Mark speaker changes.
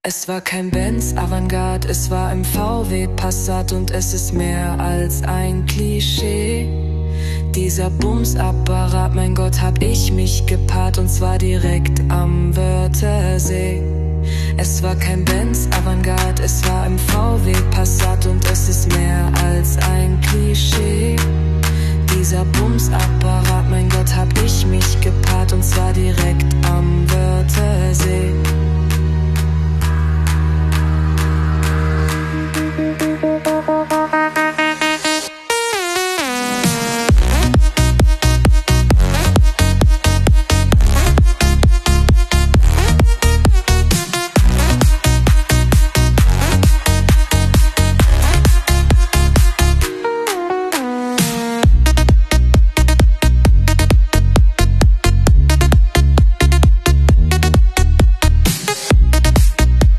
Speaker 1: Es war kein Benz Avantgarde, es war ein VW Passat und es ist mehr als ein Klischee. Dieser Bumsapparat, mein Gott, hab ich mich gepaart und zwar direkt am Wörthersee. Es war kein Benz Avantgarde, es war ein VW Passat und es ist mehr als ein Klischee. Dieser Bumsapparat, mein Gott, hab ich mich gepaart und zwar direkt am Wörthersee.